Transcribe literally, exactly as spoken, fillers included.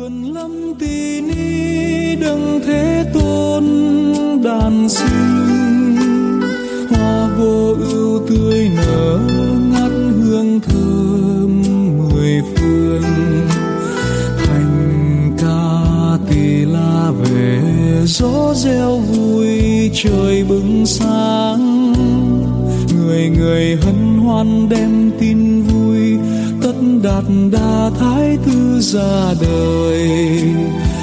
vườn lâm tỳ ni đấng thế tôn đàn sinh, hoa vô ưu tươi nở ngát hương thơm mười phương. Thành ca tỳ la về gió reo vui trời bừng sáng, người người hân hoan đem tin vui, tất đạt đa thái tử ra đời.